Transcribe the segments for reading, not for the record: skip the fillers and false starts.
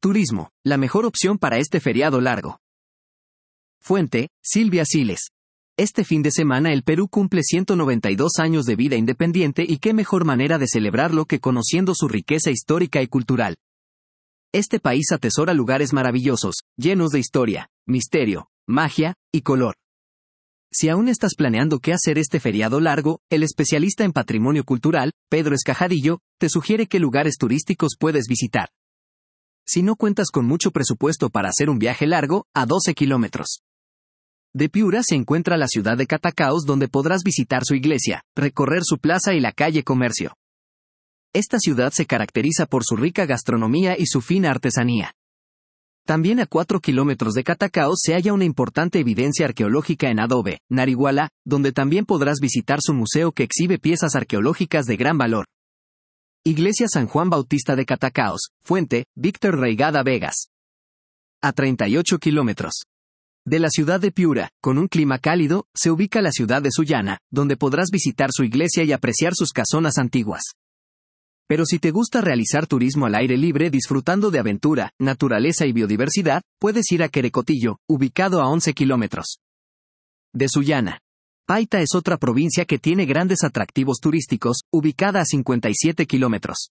Turismo, la mejor opción para este feriado largo. Fuente, Silvia Siles. Este fin de semana el Perú cumple 192 años de vida independiente y qué mejor manera de celebrarlo que conociendo su riqueza histórica y cultural. Este país atesora lugares maravillosos, llenos de historia, misterio, magia y color. Si aún estás planeando qué hacer este feriado largo, el especialista en patrimonio cultural, Pedro Escajadillo, te sugiere qué lugares turísticos puedes visitar. Si no cuentas con mucho presupuesto para hacer un viaje largo, a 12 kilómetros de Piura se encuentra la ciudad de Catacaos, donde podrás visitar su iglesia, recorrer su plaza y la calle Comercio. Esta ciudad se caracteriza por su rica gastronomía y su fina artesanía. También a 4 kilómetros de Catacaos se halla una importante evidencia arqueológica en adobe, Narihuala, donde también podrás visitar su museo que exhibe piezas arqueológicas de gran valor. Iglesia San Juan Bautista de Catacaos, Fuente, Víctor Reigada Vegas. A 38 kilómetros de la ciudad de Piura, con un clima cálido, se ubica la ciudad de Sullana, donde podrás visitar su iglesia y apreciar sus casonas antiguas. Pero si te gusta realizar turismo al aire libre disfrutando de aventura, naturaleza y biodiversidad, puedes ir a Querecotillo, ubicado a 11 kilómetros de Sullana. Paita es otra provincia que tiene grandes atractivos turísticos, ubicada a 57 kilómetros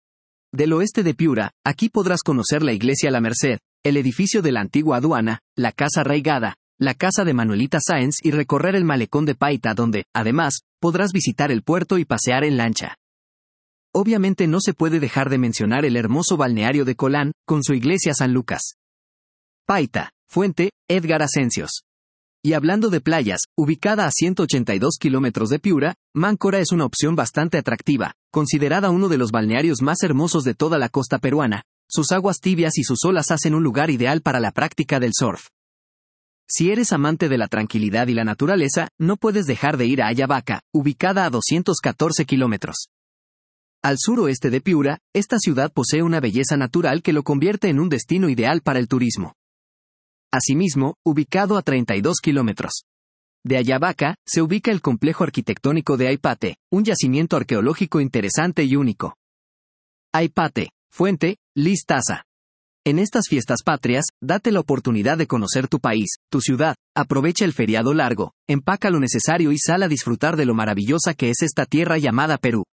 del oeste de Piura. Aquí podrás conocer la iglesia La Merced, el edificio de la antigua aduana, la Casa Reigada, la casa de Manuelita Sáenz y recorrer el malecón de Paita donde, además, podrás visitar el puerto y pasear en lancha. Obviamente no se puede dejar de mencionar el hermoso balneario de Colán, con su iglesia San Lucas. Paita, Fuente, Edgar Asencios. Y hablando de playas, ubicada a 182 kilómetros de Piura, Máncora es una opción bastante atractiva, considerada uno de los balnearios más hermosos de toda la costa peruana. Sus aguas tibias y sus olas hacen un lugar ideal para la práctica del surf. Si eres amante de la tranquilidad y la naturaleza, no puedes dejar de ir a Ayabaca, ubicada a 214 kilómetros. Al suroeste de Piura, esta ciudad posee una belleza natural que lo convierte en un destino ideal para el turismo. Asimismo, ubicado a 32 kilómetros de Ayabaca, se ubica el complejo arquitectónico de Aipate, un yacimiento arqueológico interesante y único. Aipate, Fuente, Liz Taza. En estas fiestas patrias, date la oportunidad de conocer tu país, tu ciudad, aprovecha el feriado largo, empaca lo necesario y sal a disfrutar de lo maravillosa que es esta tierra llamada Perú.